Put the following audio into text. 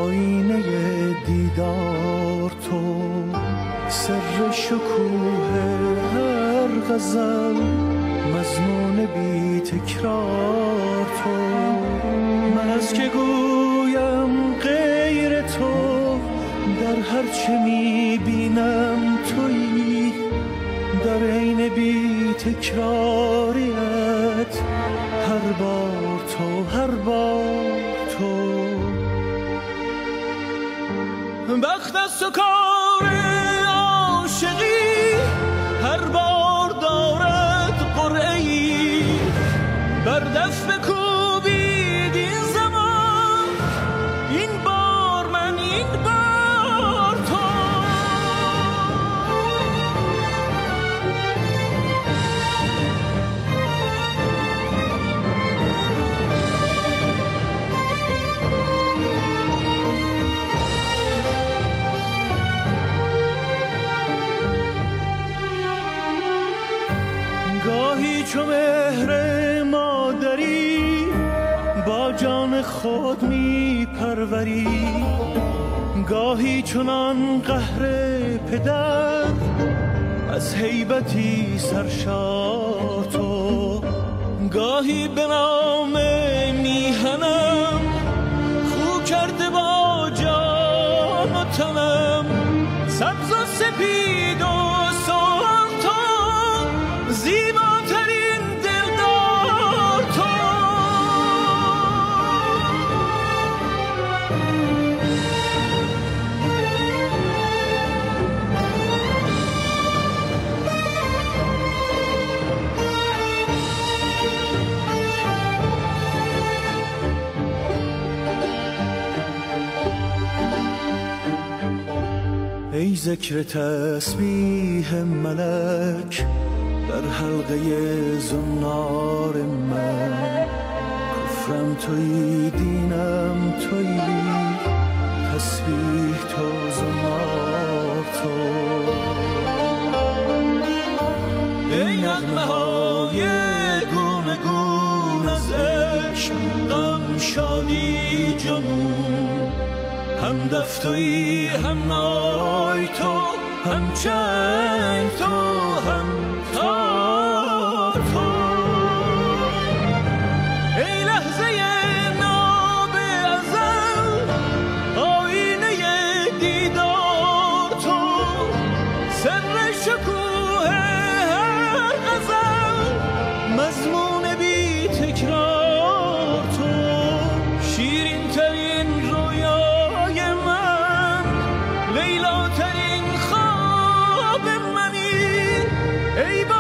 آینه دیدار تو، سر شکوه هر غزل، مضمون بی تکرار تو. من از که گویم غیر تو، در هر چه میبینم تویی، در عین بی تکراریت هر بار تو، هر بار تو. بخت از تو کار عاشقی، هر بار دارد قرعه‌ای، بر دست بکوبید این زمان، این بار من، این بار تو. گاهی چو مهر مادری با جان خود می پروری، گاهی چنان قهر پدر از هیبتی سرشار تو. گاهی به نام میهنم خو کرده با جان و تنم، سبز و سپید و سرخ تو، زیباترین دلدار تو. ای ذکر تسبیح ملک در حلقه زنار من، کفرم تویی، دینم تویی، تسبیح تو، زنار تو. ای نغمه های گونه گون از عشق، غم شادی جنون، هم دفتویی، هم نای تو، هم چنگ تو، هم تار تو. ای لحظه ناب ازل، آینه دیدار تو، سر شکوه هر غزل، مضمون بی تکرار تو. شیرین ترین رویای من، لیلا ترین خواب منی، ای